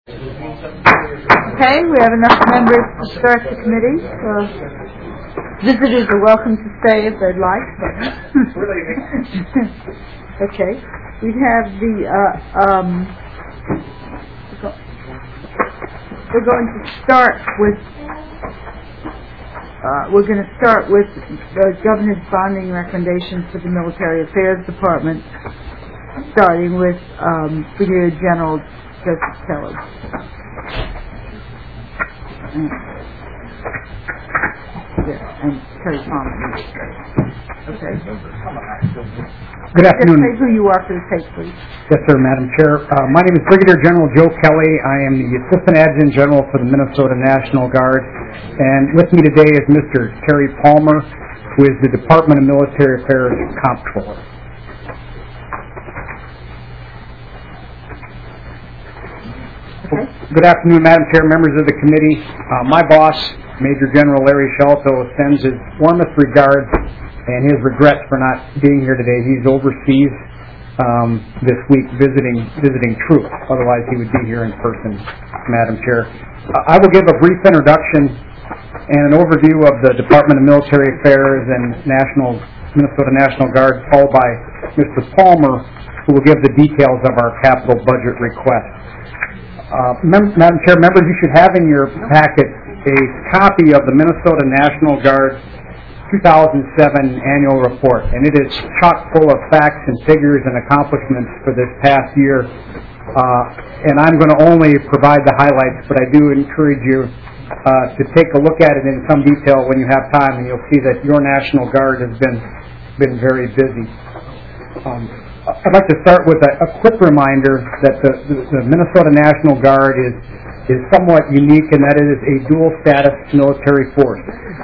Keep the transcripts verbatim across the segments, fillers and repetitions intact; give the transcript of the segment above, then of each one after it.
Okay, we have enough members to start the committee. So visitors are welcome to stay if they'd like. Okay, we have the, uh, um, we're going to start with, uh, we're going to start with the governor's bonding recommendations for the Military Affairs Department, starting with um, Brigadier General Joseph Kelly. And, yeah, and Terry Palmer. Okay. Good afternoon. Just say who you are for the tape, please. Yes, sir, Madam Chair. Uh, my name is Brigadier General Joe Kelly. I am the Assistant Adjutant General for the Minnesota National Guard. And with me today is Mister Terry Palmer, who is the Department of Military Affairs Comptroller. Okay. Good afternoon, Madam Chair, members of the committee. Uh, my boss, Major General Larry Shelto, sends his warmest regards and his regrets for not being here today. He's overseas um, this week visiting visiting troops. Otherwise, he would be here in person, Madam Chair. Uh, I will give a brief introduction and an overview of the Department of Military Affairs and National Minnesota National Guard, followed by Mister Palmer, who will give the details of our capital budget request. Uh, Mem- Madam Chair, members, you should have in your packet a copy of the Minnesota National Guard two thousand seven annual report, and it is chock full of facts and figures and accomplishments for this past year. Uh, and I'm going to only provide the highlights, but I do encourage you uh, to take a look at it in some detail when you have time, and you'll see that your National Guard has been been very busy. Um, I'd like to start with a, a quick reminder that the, the, the Minnesota National Guard is is somewhat unique in that it is a dual status military force.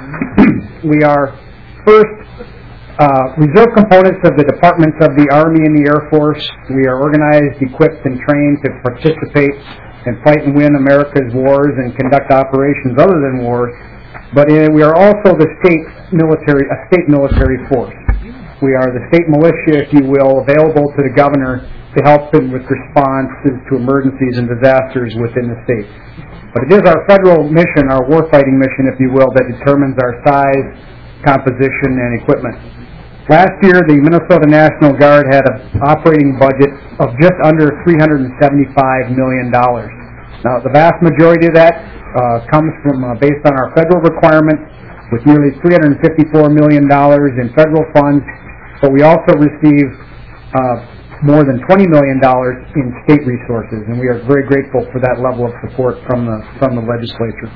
We are first uh, reserve components of the departments of the Army and the Air Force. We are organized, equipped, and trained to participate and fight and win America's wars and conduct operations other than wars. But in, we are also the state military, a state military force. We are the state militia, if you will, available to the governor to help him with responses to emergencies and disasters within the state. But it is our federal mission, our warfighting mission, if you will, that determines our size, composition, and equipment. Last year, the Minnesota National Guard had an operating budget of just under three hundred seventy-five million dollars. Now, the vast majority of that uh, comes from uh, based on our federal requirements, with nearly three hundred fifty-four million dollars in federal funds. But we also receive uh, more than twenty million dollars in state resources, and we are very grateful for that level of support from the from the legislature.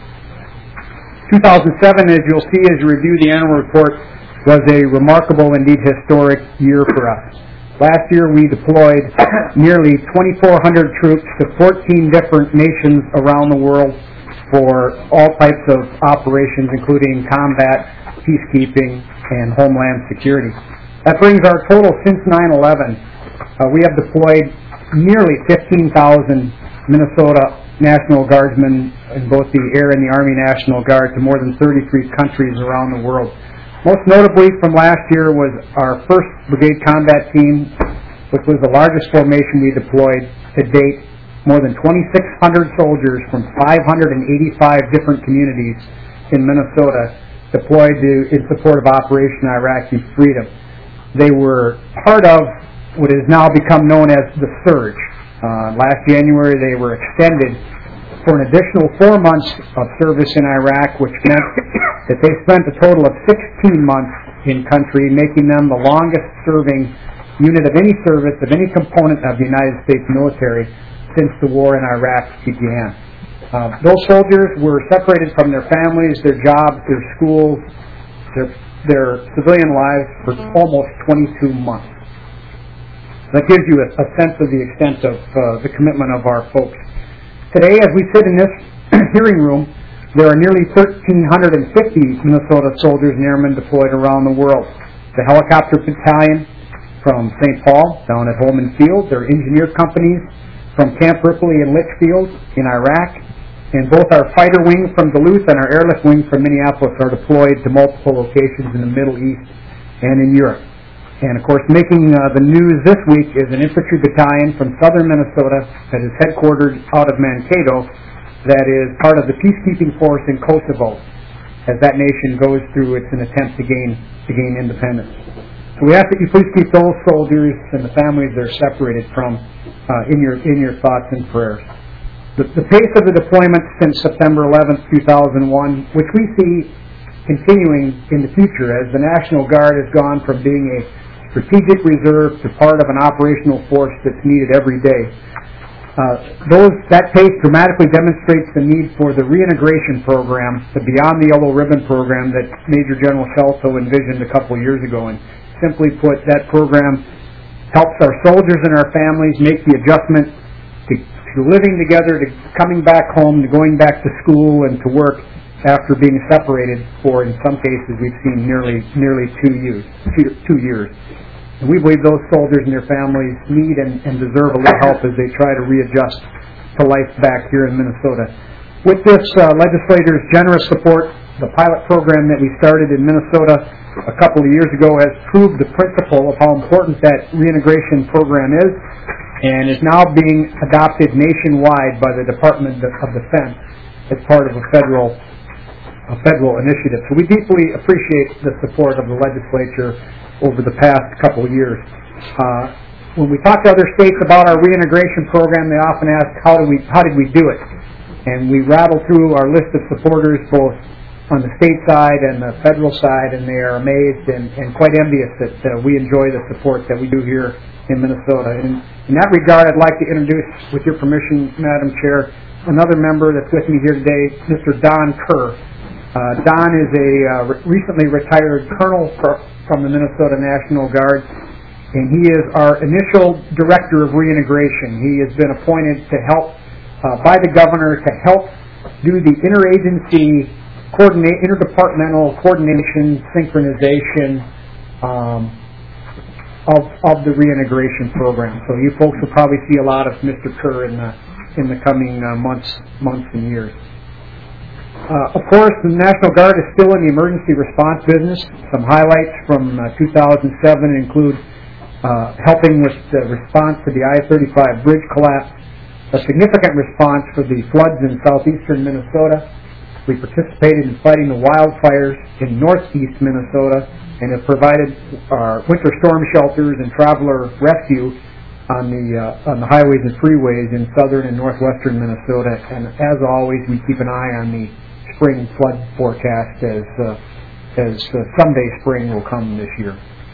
two thousand seven, as you'll see as you review the annual report, was a remarkable, indeed historic year for us. Last year we deployed nearly twenty-four hundred troops to fourteen different nations around the world for all types of operations, including combat, peacekeeping, and homeland security. That brings our total since nine eleven. Uh, we have deployed nearly fifteen thousand Minnesota National Guardsmen in both the Air and the Army National Guard to more than thirty-three countries around the world. Most notably from last year was our first Brigade Combat Team, which was the largest formation we deployed to date. More than twenty-six hundred soldiers from five hundred eighty-five different communities in Minnesota deployed to, in support of Operation Iraqi Freedom. They were part of what has now become known as the Surge. Uh, last January, they were extended for an additional four months of service in Iraq, which meant that they spent a total of sixteen months in country, making them the longest-serving unit of any service, of any component of the United States military since the war in Iraq began. Uh, those soldiers were separated from their families, their jobs, their schools, their their civilian lives for almost twenty-two months. That gives you a, a sense of the extent of uh, the commitment of our folks. Today, as we sit in this hearing room, there are nearly one thousand three hundred fifty Minnesota soldiers and airmen deployed around the world. The helicopter battalion from Saint Paul down at Holman Field, their engineer companies from Camp Ripley and Litchfield in Iraq, and both our fighter wing from Duluth and our airlift wing from Minneapolis are deployed to multiple locations in the Middle East and in Europe. And, of course, making uh, the news this week is an infantry battalion from southern Minnesota that is headquartered out of Mankato that is part of the peacekeeping force in Kosovo as that nation goes through its an attempt to gain to gain independence. So we ask that you please keep those soldiers and the families they're separated from uh, in your in your thoughts and prayers. The, the pace of the deployment since September eleventh, two thousand one, which we see continuing in the future as the National Guard has gone from being a strategic reserve to part of an operational force that's needed every day. Uh, those, that pace dramatically demonstrates the need for the reintegration program, the Beyond the Yellow Ribbon program that Major General Shelto envisioned a couple of years ago. And simply put, that program helps our soldiers and our families make the adjustment to, to living together, to coming back home, to going back to school and to work after being separated for, in some cases, we've seen nearly nearly two years. Two, two years. And we believe those soldiers and their families need and, and deserve a little help as they try to readjust to life back here in Minnesota. With this uh, legislator's generous support, the pilot program that we started in Minnesota a couple of years ago has proved the principle of how important that reintegration program is and is now being adopted nationwide by the Department of Defense as part of a federal a federal initiative. So we deeply appreciate the support of the legislature over the past couple of years. Uh, when we talk to other states about our reintegration program, they often ask, how did we how did we do it? And we rattle through our list of supporters both on the state side and the federal side, and they are amazed and, and quite envious that uh, we enjoy the support that we do here in Minnesota. And in that regard, I'd like to introduce, with your permission, Madam Chair, another member that's with me here today, Mister Don Kerr. Uh, Don is a uh, re- recently retired colonel for, from the Minnesota National Guard, and he is our initial director of reintegration. He has been appointed to help uh, by the governor to help do the interagency, coordinate, interdepartmental coordination, synchronization um, of of the reintegration program. So you folks will probably see a lot of Mister Kerr in the in the coming uh, months, months and years. Uh, of course, the National Guard is still in the emergency response business. Some highlights from uh, two thousand seven include uh, helping with the response to the I thirty-five bridge collapse, a significant response for the floods in southeastern Minnesota. We participated in fighting the wildfires in northeast Minnesota and have provided our winter storm shelters and traveler rescue on the uh, on the highways and freeways in southern and northwestern Minnesota. And as always, we keep an eye on the spring flood forecast as uh, as uh, someday spring will come this year.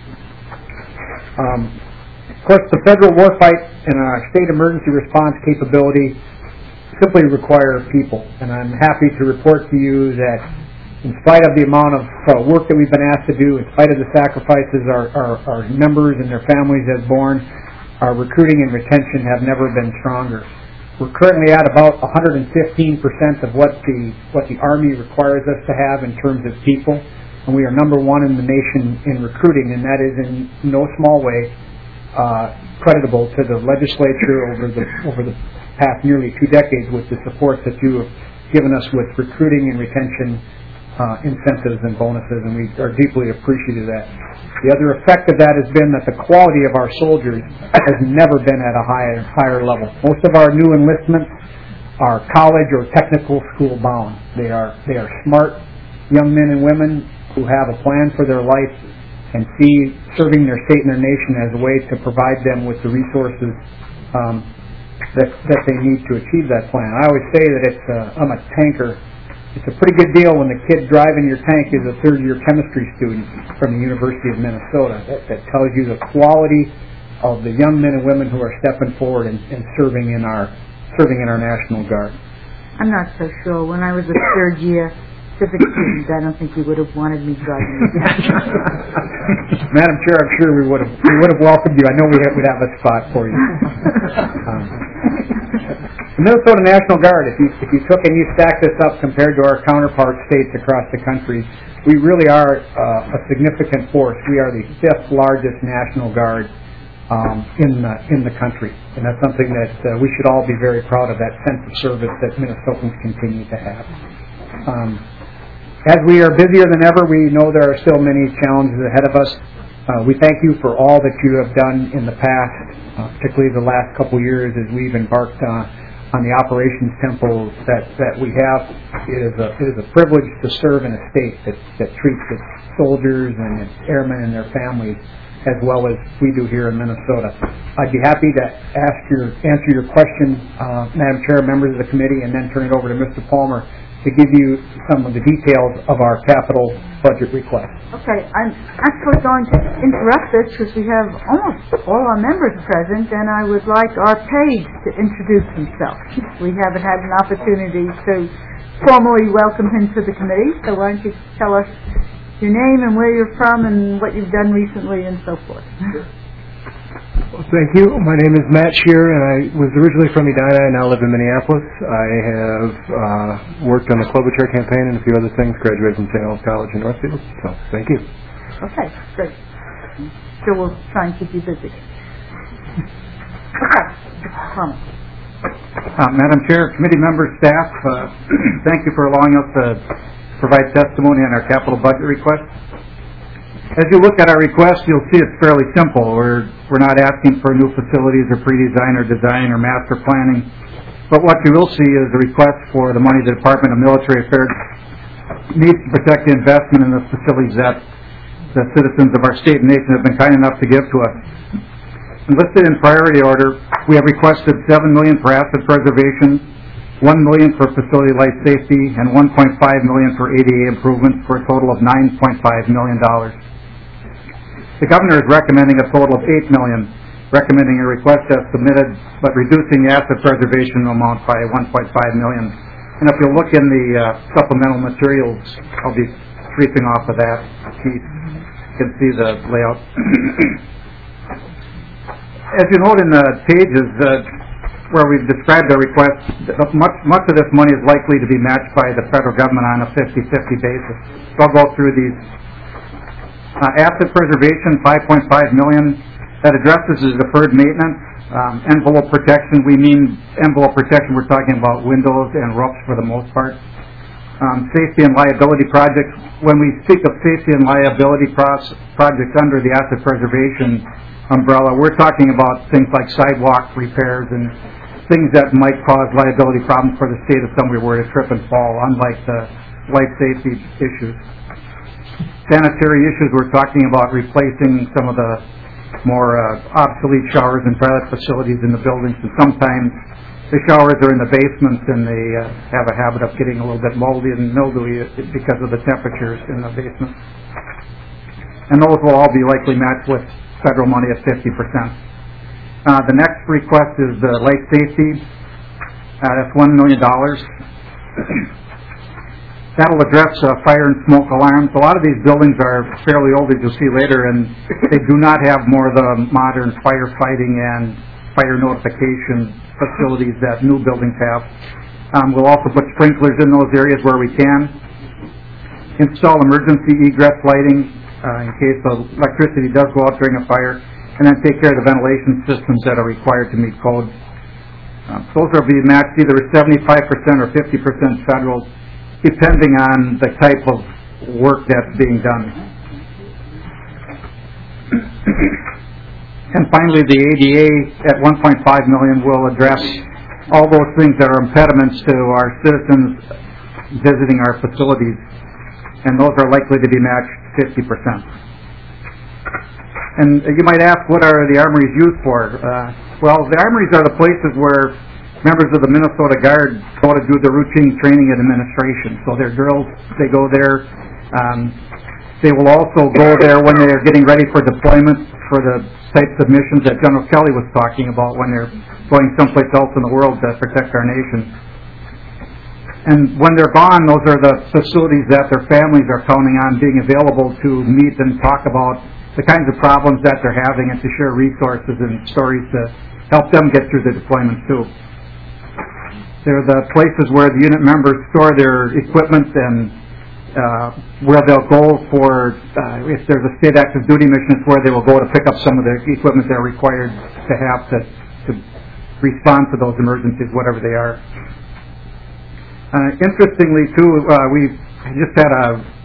Um, of course, the federal warfight and our state emergency response capability simply require people, and I'm happy to report to you that in spite of the amount of uh, work that we've been asked to do, in spite of the sacrifices our, our, our members and their families have borne, our recruiting and retention have never been stronger. We're currently at about one hundred fifteen percent of what the what the Army requires us to have in terms of people, and we are number one in the nation in recruiting, and that is in no small way uh, creditable to the legislature over the over the past nearly two decades with the support that you have given us with recruiting and retention uh, incentives and bonuses, and we are deeply appreciative of that. The other effect of that has been that the quality of our soldiers has never been at a higher higher level. Most of our new enlistments are college or technical school bound. They are they are smart young men and women who have a plan for their life and see serving their state and their nation as a way to provide them with the resources um, that that they need to achieve that plan. I always say that it's uh, I'm a tanker. It's a pretty good deal when the kid driving your tank is a third-year chemistry student from the University of Minnesota. That, that tells you the quality of the young men and women who are stepping forward and, and serving in our serving in our National Guard. I'm not so sure. When I was a third-year civic student, I don't think you would have wanted me driving you. Madam Chair, I'm sure we would have we would have welcomed you. I know we have, we'd have a spot for you. Um, The Minnesota National Guard, if you, if you took and you stacked this up compared to our counterpart states across the country, we really are uh, a significant force. We are the fifth largest National Guard um, in, the, in the country. And that's something that uh, we should all be very proud of, that sense of service that Minnesotans continue to have. Um, as we are busier than ever, we know there are still many challenges ahead of us. Uh, we thank you for all that you have done in the past, uh, particularly the last couple years as we've embarked on, on the operations tempo that, that we have. It is a, it is a privilege to serve in a state that, that treats its soldiers and its airmen and their families as well as we do here in Minnesota. I'd be happy to ask your, answer your question, uh, Madam Chair, members of the committee, and then turn it over to Mister Palmer to give you some of the details of our capital budget request. Okay, I'm actually going to interrupt this because we have almost all our members present, and I would like our page to introduce himself. We haven't had an opportunity to formally welcome him to the committee, so why don't you tell us your name and where you're from and what you've done recently and so forth. Well, thank you. My name is Matt Shear, and I was originally from Edina and now live in Minneapolis. I have uh, worked on the Klobuchar campaign and a few other things, graduated from Saint Olaf College in Northfield. So, thank you. Okay, great. So we'll try and keep you busy. Okay, Palmer. Uh, Madam Chair, committee members, staff, uh, thank you for allowing us to provide testimony on our capital budget request. As you look at our request, you'll see it's fairly simple. We're, we're not asking for new facilities or pre-design or design or master planning. But what you will see is a request for the money the Department of Military Affairs needs to protect the investment in the facilities that the citizens of our state and nation have been kind enough to give to us. And listed in priority order, we have requested seven million dollars for asset preservation, one million dollars for facility life safety, and one point five million dollars for A D A improvements for a total of nine point five million dollars. The Governor is recommending a total of eight million dollars, recommending a request as submitted, but reducing the asset preservation amount by one point five million dollars. And if you look in the uh, supplemental materials, I'll be creeping off of that piece. You can see the layout. As you note in the pages uh, where we've described our request, much, much of this money is likely to be matched by the federal government on a fifty-fifty basis. So I'll go through these. Uh, asset preservation, five point five million dollars. That addresses the deferred maintenance. Um, envelope protection, we mean envelope protection, we're talking about windows and roofs for the most part. Um, safety and liability projects, when we speak of safety and liability pros- projects under the asset preservation umbrella, we're talking about things like sidewalk repairs and things that might cause liability problems for the state if somebody were to trip and fall, unlike the life safety issues. Sanitary issues, we're talking about replacing some of the more uh, obsolete showers and toilet facilities in the buildings, and sometimes the showers are in the basements and they uh, have a habit of getting a little bit moldy and mildewy because of the temperatures in the basement. And those will all be likely matched with federal money at fifty percent. Uh, the next request is the life safety. Uh, that's one million dollars. That'll address uh, fire and smoke alarms. A lot of these buildings are fairly old, as you'll see later, and they do not have more of the modern firefighting and fire notification facilities that new buildings have. Um, we'll also put sprinklers in those areas where we can. Install emergency egress lighting uh, in case the electricity does go out during a fire, and then take care of the ventilation systems that are required to meet code. Uh, those will be matched either at seventy-five percent or fifty percent federal, depending on the type of work that's being done. And finally, the A D A at one point five million dollars will address all those things that are impediments to our citizens visiting our facilities, and those are likely to be matched fifty percent. And you might ask, what are the armories used for? Uh, well, the armories are the places where members of the Minnesota Guard go to do the routine training and administration. So their drills, they go there. Um, they will also go there when they are getting ready for deployment for the types of missions that General Kelly was talking about when they're going someplace else in the world to protect our nation. And when they're gone, those are the facilities that their families are counting on being available to meet and talk about the kinds of problems that they're having and to share resources and stories to help them get through the deployment too. They're the places where the unit members store their equipment and uh, where they'll go for, uh, if there's a state active duty mission, it's where they will go to pick up some of the equipment they're required to have to, to respond to those emergencies, whatever they are. Uh, interestingly, too, uh, we just had a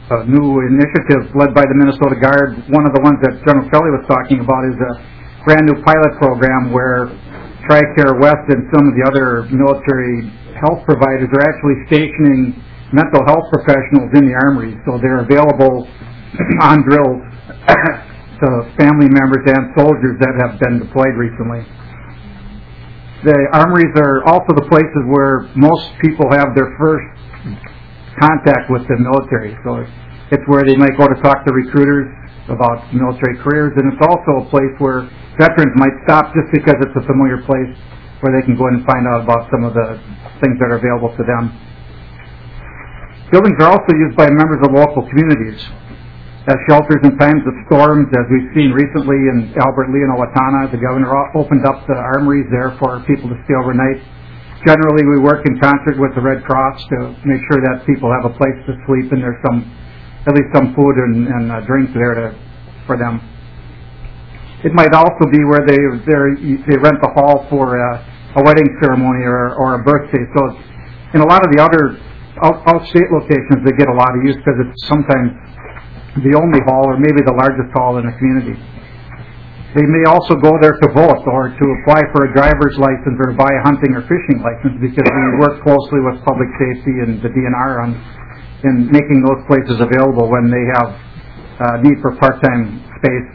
a new initiative led by the Minnesota Guard. One of the ones that General Kelly was talking about is a brand new pilot program where TRICARE West and some of the other military health providers are actually stationing mental health professionals in the armories, so they're available on drills to family members and soldiers that have been deployed recently. The armories are also the places where most people have their first contact with the military, so it's where they might go to talk to recruiters about military careers, and it's also a place where veterans might stop just because it's a familiar place where they can go in and find out about some of the things that are available to them. Buildings are also used by members of local communities as shelters in times of storms, as we've seen recently in Albert Lea and Owatonna. The governor opened up the armories there for people to stay overnight. Generally, we work in concert with the Red Cross to make sure that people have a place to sleep and there's some, at least some food and, and uh, drinks there to, for them. It might also be where they they rent the hall for a, a wedding ceremony or, or a birthday. So in a lot of the other out, out-state locations, they get a lot of use because it's sometimes the only hall or maybe the largest hall in the community. They may also go there to vote or to apply for a driver's license or to buy a hunting or fishing license because we work closely with public safety and the D N R on in making those places available when they have uh, need for part-time space.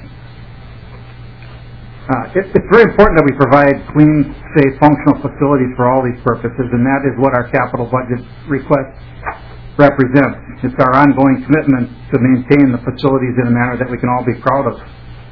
Uh, it, it's very important that we provide clean, safe, functional facilities for all these purposes, and that is what our capital budget request represents. It's our ongoing commitment to maintain the facilities in a manner that we can all be proud of.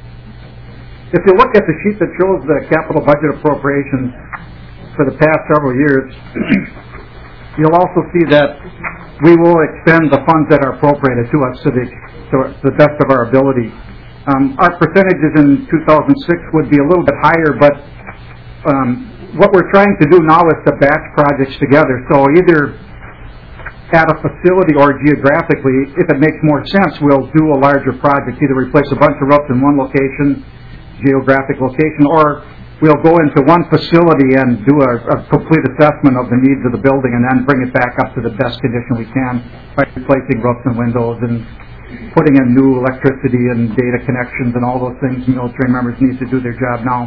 If you look at the sheet that shows the capital budget appropriations for the past several years, you'll also see that we will expend the funds that are appropriated to us to the, to the best of our ability. Um, our percentages in two thousand six would be a little bit higher, but um, what we're trying to do now is to batch projects together. So either at a facility or geographically, if it makes more sense, we'll do a larger project, either replace a bunch of roofs in one location, geographic location, or we'll go into one facility and do a, a complete assessment of the needs of the building and then bring it back up to the best condition we can by replacing roofs and windows and putting in new electricity and data connections and all those things military members need to do their job now.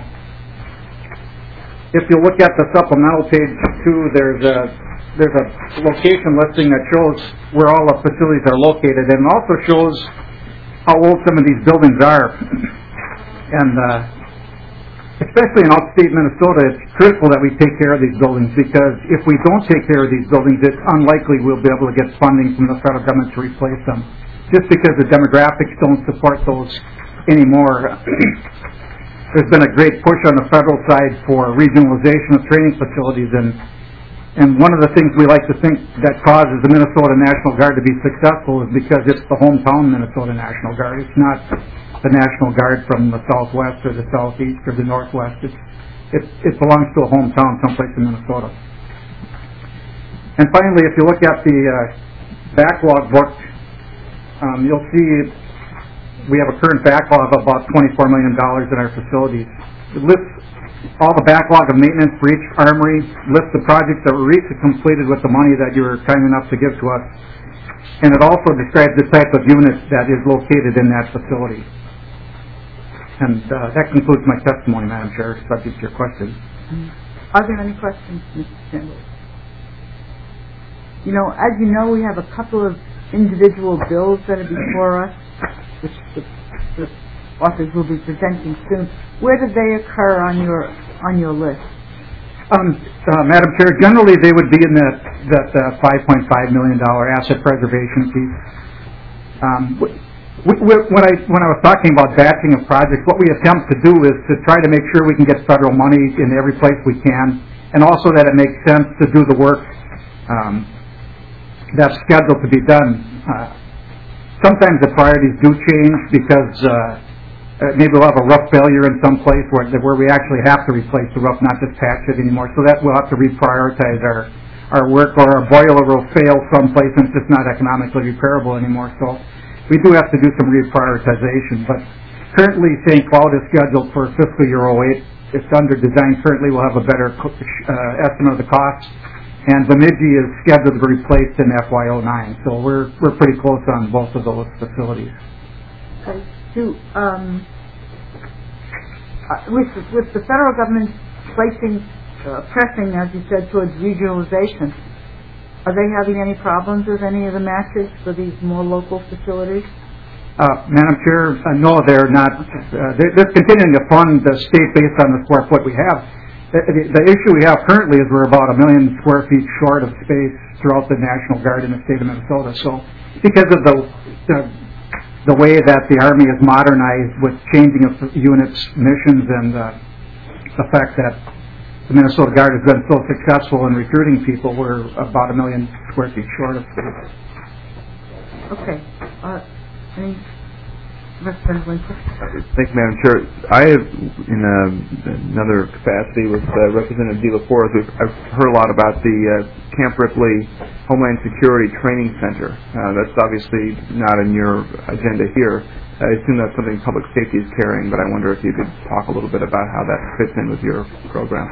If you look at the supplemental page two, there's a there's a location listing that shows where all the facilities are located, and also shows how old some of these buildings are. And uh, especially in upstate Minnesota, it's critical that we take care of these buildings, because if we don't take care of these buildings, it's unlikely we'll be able to get funding from the federal government to replace them, just because the demographics don't support those anymore. There's been a great push on the federal side for regionalization of training facilities, and and one of the things we like to think that causes the Minnesota National Guard to be successful is because it's the hometown Minnesota National Guard. It's not the National Guard from the Southwest or the Southeast or the Northwest. It's, it, it belongs to a hometown someplace in Minnesota. And finally, if you look at the uh, backlog book, um, you'll see we have a current backlog of about twenty-four million dollars in our facilities. It lists all the backlog of maintenance for each armory, lists the projects that were recently completed with the money that you were kind enough to give to us, and it also describes the type of unit that is located in that facility. And uh, that concludes my testimony, Madam Chair, subject to your questions. Are there any questions, Mister Sanders? You know, as you know, we have a couple of individual bills that are before us, which the, the authors will be presenting soon. Where did they occur on your on your list? Um, uh, Madam Chair, generally they would be in that that uh, five point five million dollar asset preservation piece. Um, we, we, when I when I was talking about batching of projects, what we attempt to do is to try to make sure we can get federal money in every place we can, and also that it makes sense to do the work um, that's scheduled to be done. Uh, sometimes the priorities do change because uh, Uh, maybe we'll have a rough failure in some place where where we actually have to replace the roof, not just patch it anymore. So that we'll have to reprioritize our our work, or our boiler will fail someplace and it's just not economically repairable anymore. So we do have to do some reprioritization. But currently, Saint Cloud is scheduled for fiscal year oh eight. It's under design currently. We'll have a better uh, estimate of the cost, and Bemidji is scheduled to be replaced in F Y oh nine. So we're we're pretty close on both of those facilities. Okay. Do, um, uh, with, with the federal government placing, uh, pressing, as you said, towards regionalization, are they having any problems with any of the matches for these more local facilities? Uh, Madam Chair, uh, no, they're not. Uh, they're, they're continuing to fund the state based on the square foot we have. The, the, the issue we have currently is we're about a million square feet short of space throughout the National Guard in the state of Minnesota. So because of the the, the way that the Army is modernized with changing of units, missions, and uh, the fact that the Minnesota Guard has been so successful in recruiting people, we're about a million square feet short of space. Okay. Uh, Any Representative Winsor? Thank you, Madam Chair. I have, in uh, another capacity with uh, Representative De La Forest, we've, I've heard a lot about the uh, Camp Ripley Homeland Security Training Center. Uh, that's obviously not in your agenda here. I assume that's something public safety is carrying, but I wonder if you could talk a little bit about how that fits in with your program.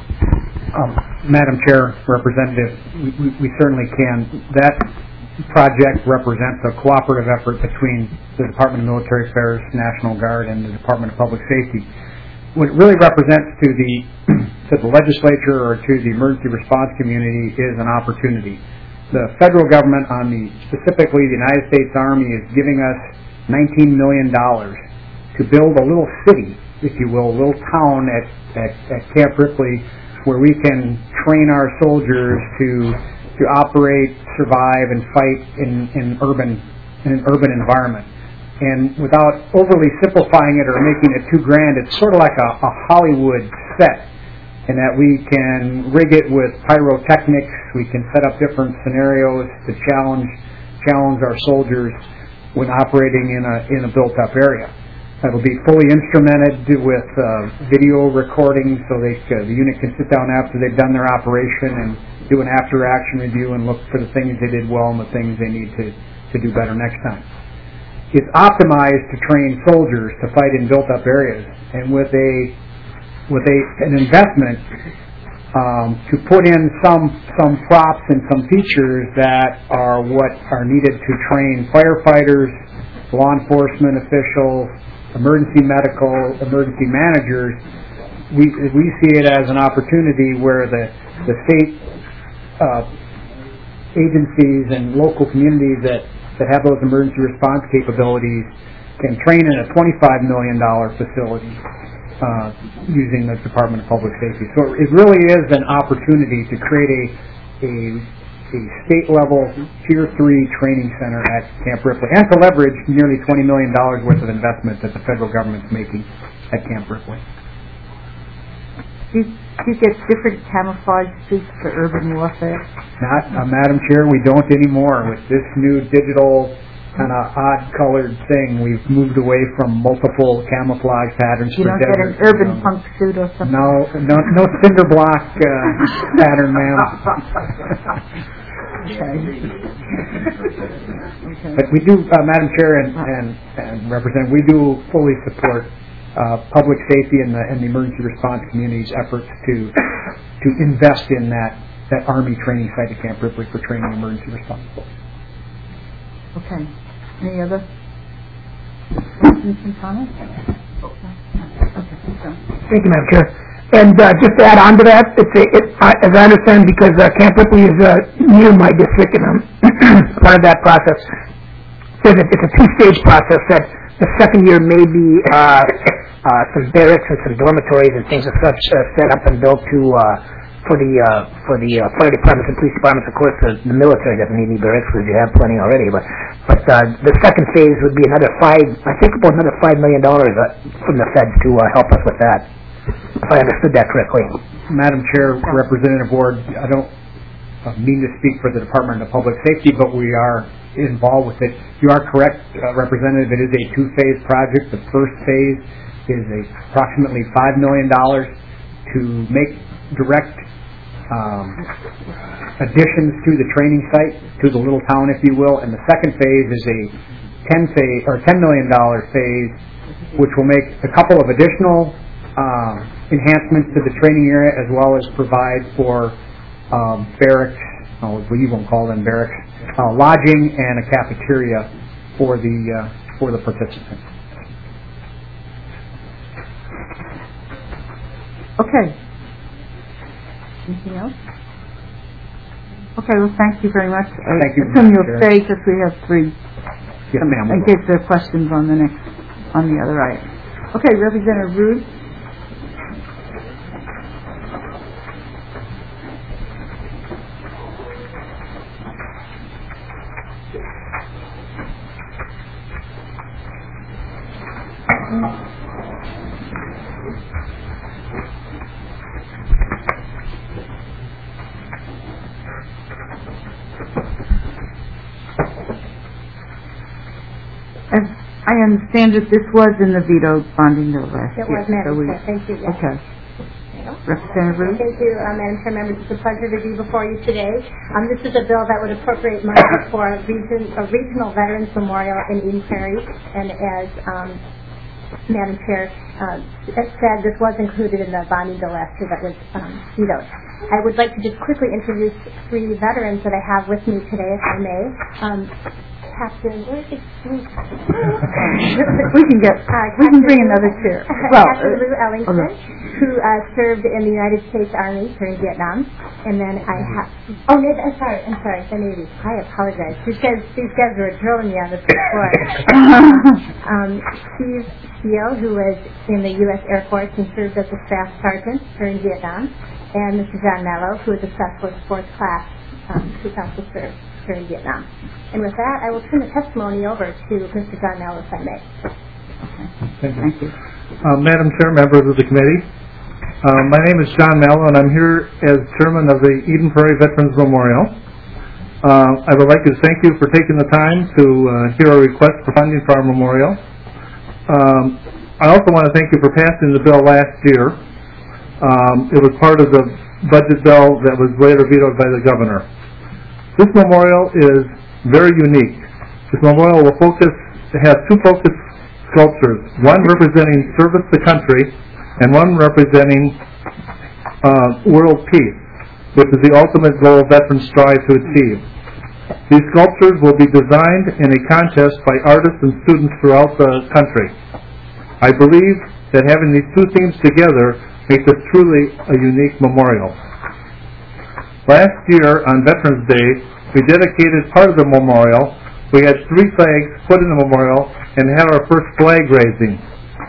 Um, Madam Chair, Representative, we, we, we certainly can. That project represents a cooperative effort between the Department of Military Affairs, National Guard, and the Department of Public Safety. What it really represents to the to the legislature or to the emergency response community is an opportunity. The federal government, on the specifically the United States Army, is giving us nineteen million dollars to build a little city, if you will, a little town at, at, at Camp Ripley, where we can train our soldiers to to operate, survive, and fight in, in urban in an urban environment. And without overly simplifying it or making it too grand, it's sort of like a, a Hollywood set, in that we can rig it with pyrotechnics. We can set up different scenarios to challenge challenge our soldiers when operating in a in a built-up area. It'll be fully instrumented with uh, video recording, so they, uh, the unit can sit down after they've done their operation and do an after-action review and look for the things they did well and the things they need to, to do better next time. It's optimized to train soldiers to fight in built-up areas, and with a with a an investment um, to put in some some props and some features that are what are needed to train firefighters, law enforcement officials, emergency medical, emergency managers. We we see it as an opportunity where the the state uh, agencies and local communities that, that have those emergency response capabilities can train in a twenty-five million dollars facility uh, using the Department of Public Safety. So it really is an opportunity to create a a, a state-level Tier three training center at Camp Ripley, and to leverage nearly twenty million dollars worth of investment that the federal government's making at Camp Ripley. Do you, do you get different camouflage suits for urban warfare? Not, uh, Madam Chair, we don't anymore. With this new digital kind of odd-colored thing, we've moved away from multiple camouflage patterns. You for don't get an desert, urban you know. punk suit or something? No, no, no cinder block uh, pattern, ma'am. Okay. Okay. But we do, uh, Madam Chair and, and, and Representative, we do fully support uh, public safety and the, and the emergency response community's efforts to to invest in that, that Army training site at Camp Ripley for training emergency response. Okay. Any other questions and comments? Okay. So. Thank you, Madam Chair. And uh, just to add on to that, it's a, it, uh, as I understand, because uh, Camp Ripley is uh, near my district and I'm part of that process, so that it's a two-stage process. That the second year may be uh, uh, some barracks and some dormitories and things of such uh, set up and built to uh, for the uh, for the uh, fire departments and police departments. Of course, the, the military doesn't need any barracks because you have plenty already. But but uh, the second phase would be another five. I think about another five million dollars uh, from the feds to uh, help us with that. If I understood that correctly. Madam Chair, Representative Ward, I don't uh, mean to speak for the Department of Public Safety, but we are involved with it. You are correct, uh, Representative. It is a two-phase project. The first phase is a approximately five million dollars to make direct um, additions to the training site, to the little town, if you will. And the second phase is a ten phase or ten million dollars phase, which will make a couple of additional Uh, enhancements to the training area, as well as provide for um, barracks, oh, we won't call them barracks, uh, lodging and a cafeteria for the uh, for the participants. Okay. Anything else? Okay, well, thank you very much. I Thank you, assume Madam you'll Chair. stay because we have three. Yes, ma'am. In case there are questions on the next, on the other item. Okay, Representative Rude. As I understand it, this was in the veto bonding bill last It year. was, Madam so we- Chair. Thank you. Yes. Okay. Representative Rude? Thank you, uh, Madam Chair, members. It's a pleasure to be before you today. Um, this is a bill that would appropriate money for a, region, a regional veterans memorial in Eden Prairie, and as um, Madam Chair uh, said, this was included in the bonding bill last year that was um, vetoed. I would like to just quickly introduce three veterans that I have with me today, if I may. Um, Captain, where is he? We can get, Uh, we can bring Captain- another chair. Well, Captain uh, Lou Ellington, okay. who uh, served in the United States Army during Vietnam, and then I have. Oh, no, I'm sorry. I'm sorry. The Navy. I apologize. These guys, these guys were drilling me on this before. um, Steve Steele, who was in the U S Air Force and served as a staff sergeant during Vietnam, and Mister John Mello, who was a specialist fourth class, um, who also served during Vietnam. And with that, I will turn the testimony over to Mister John Mello, if I may. Thank you. Thank you. Uh, Madam Chair, members of the committee, uh, my name is John Mello, and I'm here as chairman of the Eden Prairie Veterans Memorial. Uh, I would like to thank you for taking the time to uh, hear our request for funding for our memorial. Um, I also want to thank you for passing the bill last year. Um, it was part of the budget bill that was later vetoed by the governor. This memorial is very unique. This memorial will focus, has two focus sculptures, one representing service to country and one representing uh, world peace, which is the ultimate goal veterans strive to achieve. These sculptures will be designed in a contest by artists and students throughout the country. I believe that having these two themes together makes it truly a unique memorial. Last year, on Veterans Day, we dedicated part of the memorial. We had three flags put in the memorial and had our first flag raising.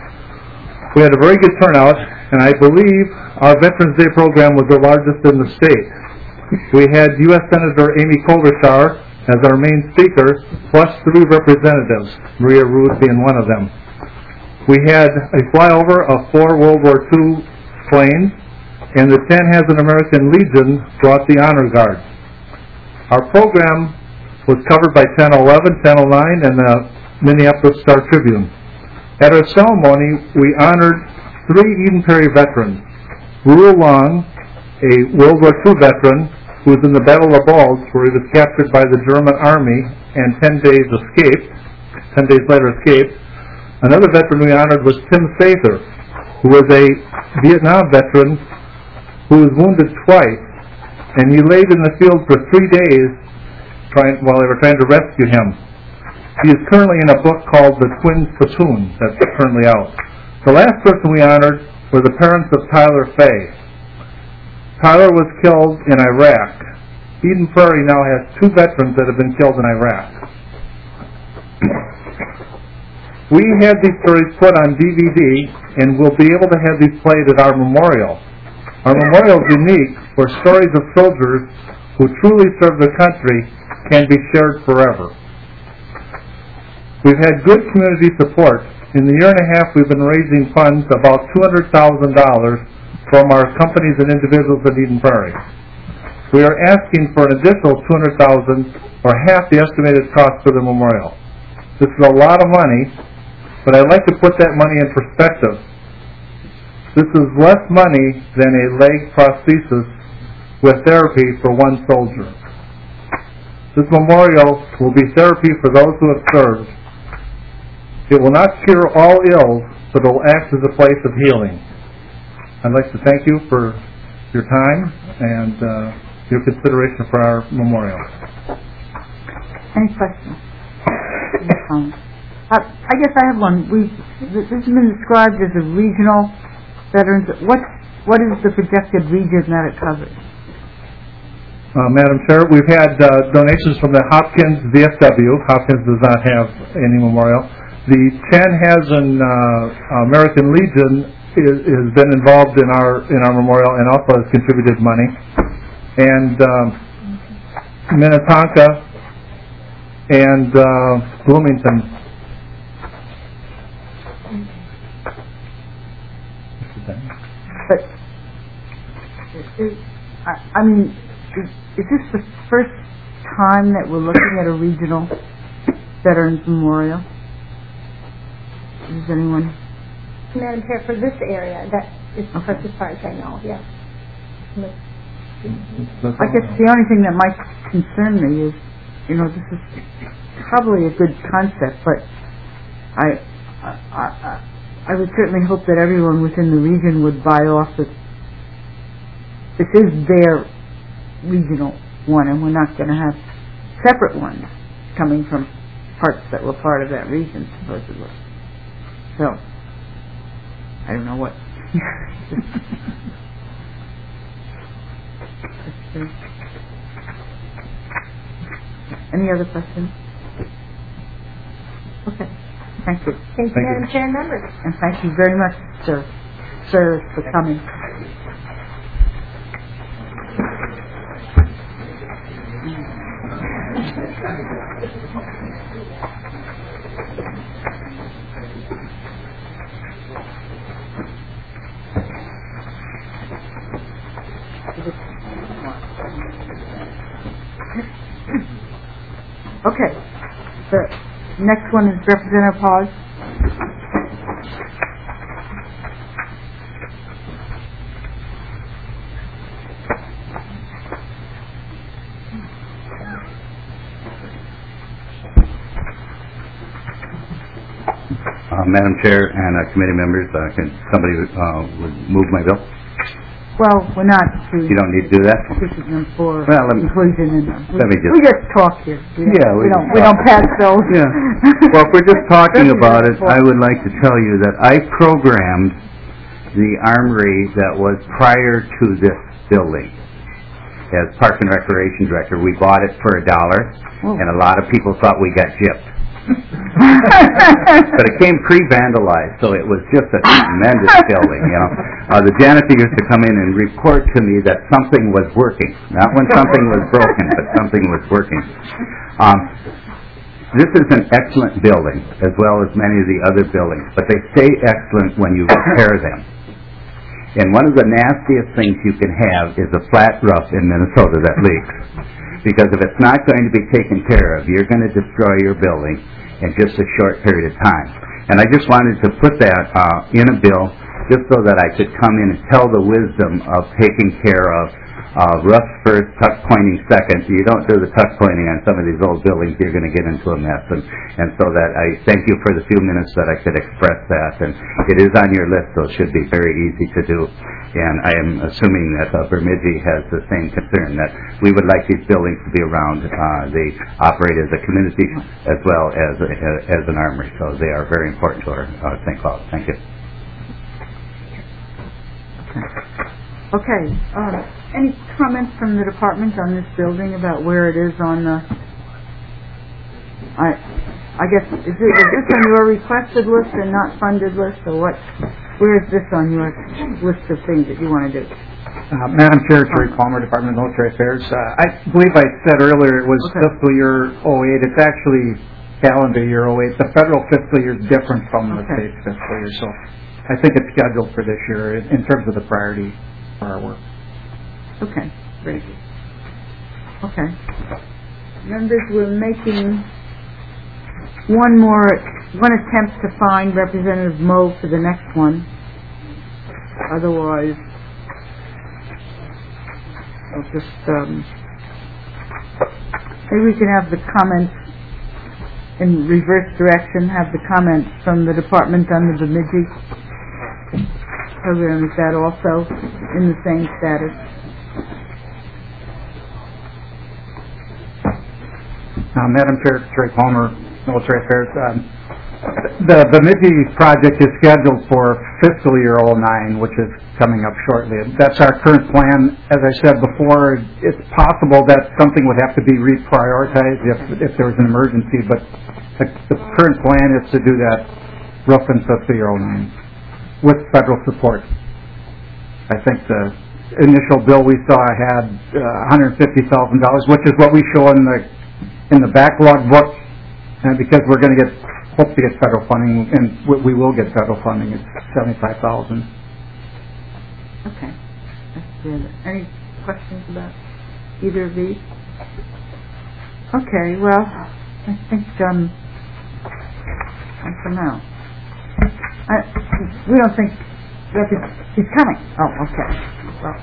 We had a very good turnout, and I believe our Veterans Day program was the largest in the state. We had U S Senator Amy Klobuchar as our main speaker, plus three representatives, Maria Ruth being one of them. We had a flyover of four World War Two planes, and the Chanhassen American Legion brought the Honor Guard. Our program was covered by Channel eleven, Channel nine, and the Minneapolis Star-Tribune. At our ceremony, we honored three Eden Prairie veterans. Rule Long, a World War Two veteran who was in the Battle of Bulge, where he was captured by the German Army and ten days escaped, ten days later escaped. Another veteran we honored was Tim Sather, who was a Vietnam veteran who was wounded twice, and he laid in the field for three days trying, while they were trying to rescue him. He is currently in a book called The Twin Platoon that's currently out. The last person we honored were the parents of Tyler Fay. Tyler was killed in Iraq. Eden Prairie now has two veterans that have been killed in Iraq. We had these stories put on D V D, and we'll be able to have these played at our memorial. Our memorial is unique, where stories of soldiers who truly served the country can be shared forever. We've had good community support. In the year and a half, we've been raising funds, about two hundred thousand dollars, from our companies and individuals in Eden Prairie. We are asking for an additional two hundred thousand dollars, or half the estimated cost for the memorial. This is a lot of money, but I'd like to put that money in perspective. This is less money than a leg prosthesis with therapy for one soldier. This memorial will be therapy for those who have served. It will not cure all ills, but it will act as a place of healing. I'd like to thank you for your time, and uh, your consideration for our memorial. Any questions? Any comments? Uh, I guess I have one. We this has been described as a regional veterans. What what is the projected region that it covers? Uh, Madam Chair, we've had uh, donations from the Hopkins V F W. Hopkins does not have any memorial. The Chanhassen uh, American Legion is, has been involved in our in our memorial and also has contributed money. And um, Minnetonka and uh, Bloomington. But is, I, I mean, is, is this the first time that we're looking at a regional veterans memorial? Does anyone? Madam Chair, for this area, that is the first as far as I know, yes. I guess the only thing that might concern me is, you know, this is probably a good concept, but I, I, I, I would certainly hope that everyone within the region would buy off that this is their regional one, and we're not going to have separate ones coming from parts that were part of that region, supposedly. So, I don't know what. Any other questions? Okay. Thank you. Thank you, Madam Chair and members. And thank you very much, sir, sir, for coming. Okay. The next one is Representative Hawes. Uh, Madam Chair and uh, committee members, uh, can somebody uh, would move my bill? Well, we're not. You don't need to do that? This is them for Well, let me- inclusion in them. let me just- We just talk here. We don't, Yeah, we, we don't. just We don't talk. pass bills. Yeah. Well, if we're just talking This is about it, important. I would like to tell you that I programmed the armory that was prior to this building. As Park and Recreation Director, we bought it for a dollar, Oh. and a lot of people thought we got gypped. But it came pre-vandalized, so it was just a tremendous building, you know. Uh, the janitor used to come in and report to me that something was working. Not when something was broken, but something was working. Um, this is an excellent building, as well as many of the other buildings, but they stay excellent when you repair them. And one of the nastiest things you can have is a flat roof in Minnesota that leaks. Because if it's not going to be taken care of, you're going to destroy your building in just a short period of time. And I just wanted to put that uh, in a bill just so that I could come in and tell the wisdom of taking care of uh, rough first, tuck pointing second. You don't do the tuck pointing on some of these old buildings, you're going to get into a mess. And, and so that I thank you for the few minutes that I could express that. And it is on your list, so it should be very easy to do. And I am assuming that uh, Bemidji has the same concern, that we would like these buildings to be around. Uh, they operate as a community as well as a, as an armory, so they are very important to our uh, Saint Cloud. Thank you. Okay. Um, any comments from the department on this building about where it is on the? I, I guess is, it, is this on your requested list and not funded list, or what? Where is this on your list of things that you want to do? Uh, Madam Chair, Terry Palmer, Department of Military Affairs. Uh, I believe I said earlier it was Okay. fiscal year oh eight. It's actually calendar year oh eight. The federal fiscal year is different from the Okay. state fiscal year, so I think it's scheduled for this year in in terms of the priority for our work. Okay, very good. Okay. Members, we're making one more, one attempt to find Representative Moe for the next one. Otherwise, I'll just, um, maybe we can have the comments in reverse direction, have the comments from the department on the Bemidji program. Is that also in the same status? Uh, Madam Chair, Trey Palmer, Military Affairs. Um, the Bemidji project is scheduled for fiscal year oh nine, which is coming up shortly. That's our current plan. As I said before, it's possible that something would have to be reprioritized if, if there was an emergency, but the, the current plan is to do that roof in fiscal year oh nine with federal support. I think the initial bill we saw had uh, one hundred fifty thousand dollars, which is what we show in the in the backlog book, and because we're going to get hope to get federal funding, and we will get federal funding. It's seventy-five thousand. Okay, that's good. Any questions about either of these? Okay, well, I think um, for now, I, we don't think that he's coming. Oh, okay. Well,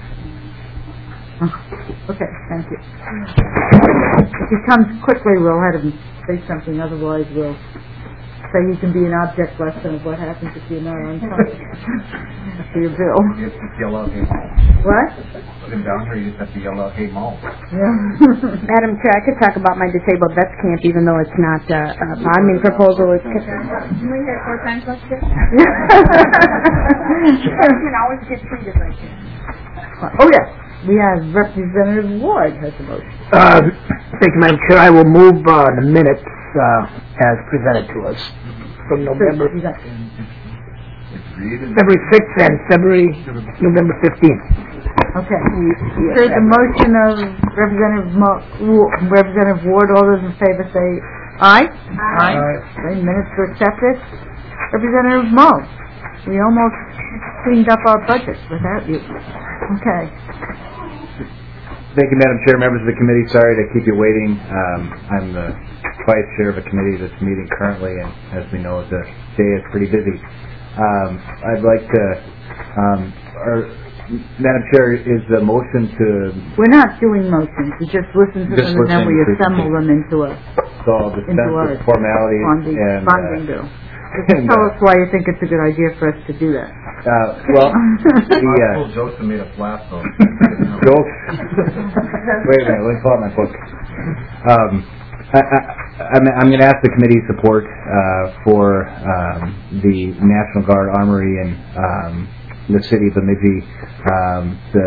okay, thank you. If he comes quickly, we'll have him say something. Otherwise, we'll say he can be an object lesson of what happens if you're not on time for your bill. You just have to yell out, hey, Mo. What? Looking down here, you just have to yell out, hey, Mo. Yeah. Madam Chair, I could talk about my disabled vets camp, even though it's not uh, a bonding proposal. It's Can we hear four times last year? You can always get treated like this. Oh, yes. We have Representative Ward has a motion. Uh, thank you, Madam Chair. I will move uh, the minutes uh, as presented to us from November February sixth and February November fifteenth. Okay. Heard the motion of Representative Mo- Wa- Representative Ward. All those in favor say aye. Aye. Aye. Okay, minutes are accepted. Representative Mo, we almost cleaned up our budget without you. Okay. Thank you, Madam Chair, members of the committee. Sorry to keep you waiting. Um, I'm the vice chair of a committee that's meeting currently, and as we know, the day is pretty busy. Um, I'd like to, um, our, Madam Chair, is the motion to... We're not doing motions. We just listen to Just them and then we listening to assemble them into a So I'll dispense into our with formalities bonding, and... bonding uh, bill. Just tell us why you think it's a good idea for us to do that. Uh, well, the... Uh, Uncle Joseph made a flap, though. Joke? Wait a minute, let me pull out my book. Um, I, I, I'm, I'm going to ask the committee's support uh, for um, the National Guard Armory in um, the city of Bemidji. Um, the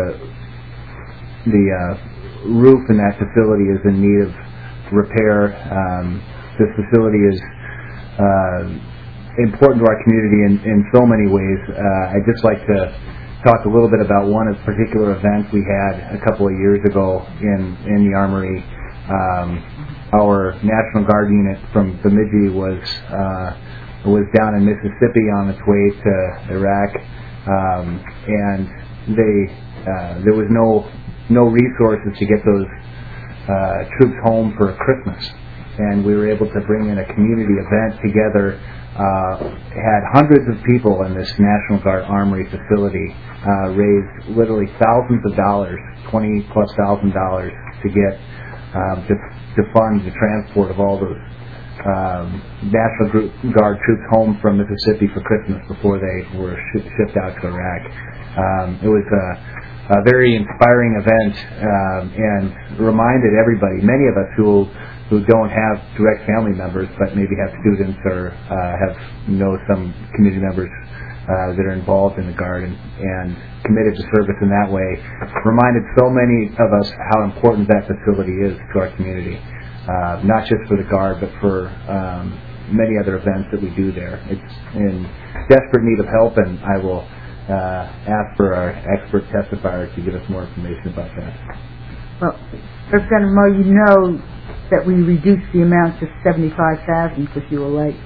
the uh, roof in that facility is in need of repair. Um, this facility is uh, important to our community in, in so many ways. Uh, I'd just like to talk a little bit about one of the particular events we had a couple of years ago in, in the Armory. Um, our National Guard unit from Bemidji was uh, was down in Mississippi on its way to Iraq, um, and they uh, there was no no resources to get those uh, troops home for Christmas, and we were able to bring in a community event together. Uh, had hundreds of people in this National Guard Armory facility, uh, raised literally thousands of dollars, twenty plus thousand dollars to get um, to, to fund the transport of all those um, National Guard troops home from Mississippi for Christmas before they were sh- shipped out to Iraq. Um, it was a, a very inspiring event um, and reminded everybody, many of us who who don't have direct family members, but maybe have students or uh, have know some community members uh, that are involved in the Guard and, and committed to service in that way, reminded so many of us how important that facility is to our community, uh, not just for the Guard, but for um, many other events that we do there. It's in desperate need of help, and I will uh, ask for our expert testifier to give us more information about that. Well, Representative Moe, you know that we reduced the amount to seventy-five thousand dollars because you were late.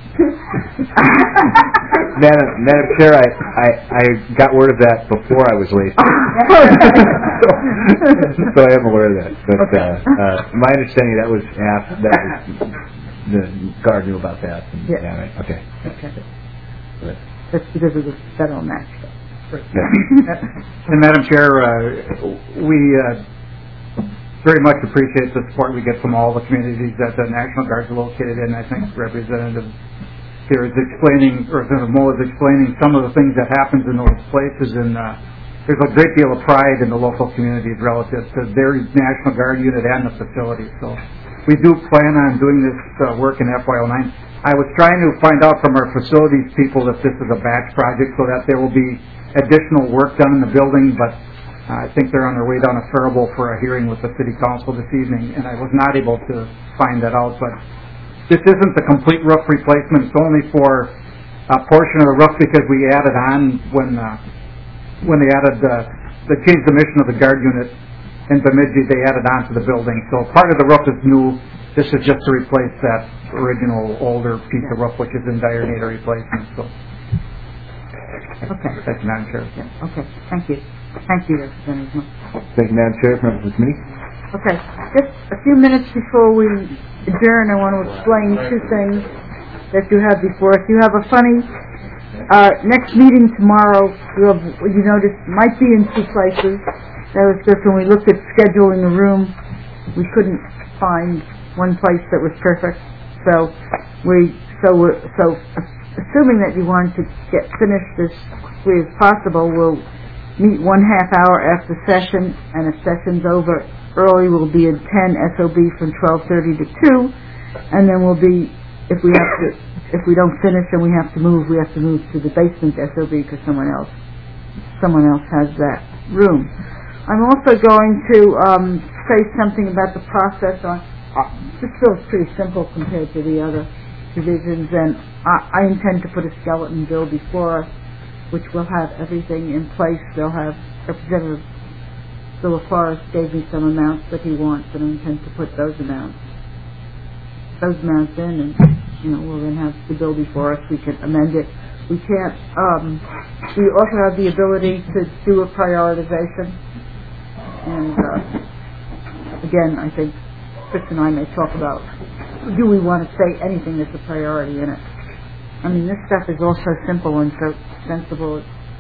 Madam, Madam Chair, I, I, I got word of that before I was late. so, so I am aware of that. But uh, uh, my understanding that was asked, that was, the Guard knew about that. And, yes. Yeah, right, okay. Okay. But that's because of the federal match. Yeah. And Madam Chair, uh, we uh, very much appreciate the support we get from all the communities that the National Guard is located in. I think Representative here is explaining, or Representative Moe is explaining some of the things that happens in those places, and uh, there's a great deal of pride in the local communities relative to their National Guard unit and the facility. So we do plan on doing this uh, work in F Y oh nine. I was trying to find out from our facilities people if this is a batch project so that there will be additional work done in the building, but uh, I think they're on their way down a Faribault for a hearing with the City Council this evening, and I was not able to find that out. But this isn't the complete roof replacement. It's only for a portion of the roof because we added on when uh, when they added uh, they changed the mission of the Guard unit in Bemidji, they added on to the building. So part of the roof is new. This is just to replace that original older piece of roof, which is in dire need of replacement. So, okay. Thank you, Madam Chair. Yeah. Okay. Thank you. Thank you, Representative. Thank you, Madam Chair. Members of the committee. Okay. Just a few minutes before we adjourn, I want to explain two things that you have before us. You have a funny uh, next meeting tomorrow. You have, you notice, might be in two places. That was just when we looked at scheduling the room, we couldn't find one place that was perfect. So we, so we're, so assuming that you want to get finished as quickly as possible, we'll meet one half hour after session, and if session's over early, we'll be at ten S O B from twelve thirty to two, and then we'll be, if we have to, if we don't finish and we have to move, we have to move to the basement S O B because someone else, someone else has that room. I'm also going to um, say something about the process on. Uh, this feels pretty simple compared to the other divisions, and I, I intend to put a skeleton bill before us, which will have everything in place. They'll have Representative Bill Forrest gave me some amounts that he wants, and I intend to put those amounts, those amounts in, and you know we're going to have the bill before us. We can amend it. We can't. Um, we also have the ability to do a prioritization, and uh, again, I think Chris and I may talk about, do we want to say anything that's a priority in it? I mean, this stuff is all so simple and so sensible,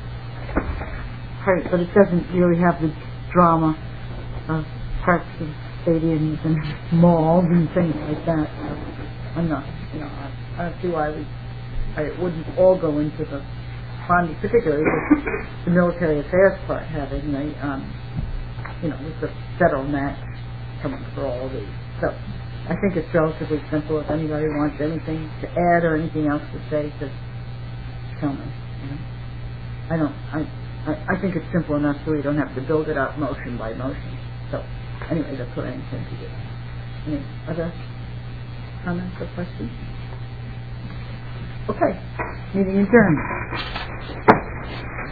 but it doesn't really have the drama of parks and stadiums and malls and things like that. So I'm not, you know, I, I don't see why we, I, it wouldn't all go into the funding, particularly with the military affairs part having the, um, you know, with the federal match coming for all these. So I think it's relatively simple. If anybody wants anything to add or anything else to say, just tell me. You know? I don't. I, I I think it's simple enough so we don't have to build it up motion by motion. So anyway, that's what I intend to do. Any other comments or questions? Okay. Meeting adjourned.